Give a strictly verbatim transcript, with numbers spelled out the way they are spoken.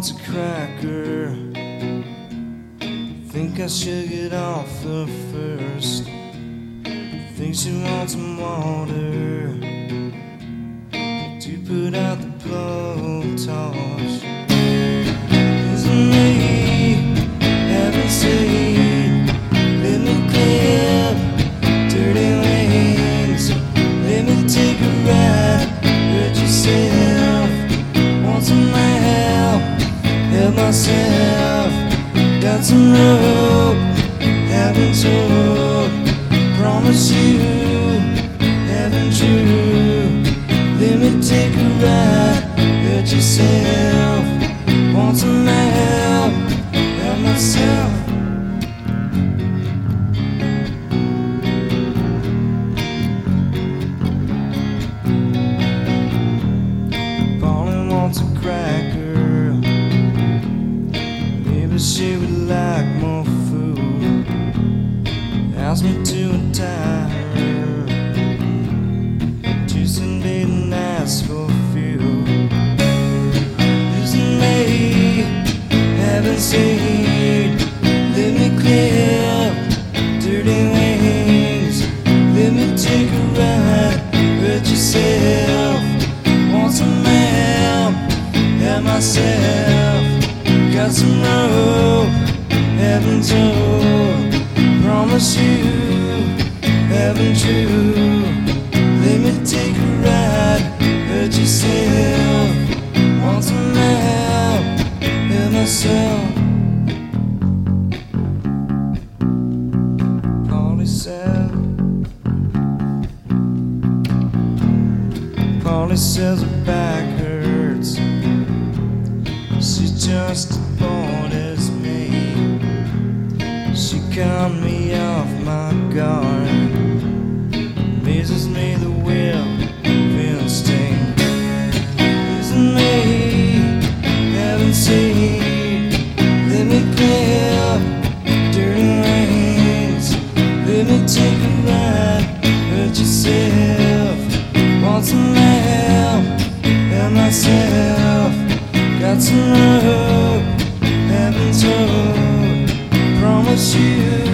wants a cracker. Think I should get off her first. Think she wants some water to put out the blowtorch. Isn't me having seen? Let me clip dirty wings. Let me take a ride. Hurt yourself. Want some help? Help myself. Got some rope. Haven't told. Promise you, haven't you? Let me take a ride. Hurt yourself. Want some help? Help myself. Pauline wants a cracker. Maybe she would like more food. Ask me to untie her. Tuesday night and ask for fuel. Isn't me haven't seen? Let me clip dirty wings. Let me take a ride. Hurt yourself. Want some help? Help myself. Got some rope. Haven't told. Promise you, haven't you? Let me take a ride. Hurt yourself. Want some help? Help myself. Polly said. Polly says her back hurts. She's just as bored as me. She caught me off my guard. Amazes me the will of instinct. Isn't me haven't seen? Let me clip dirty wings. Let me take a ride. Hurt yourself. Want some help? Help myself. Got some rope. Haven't told. Promise you.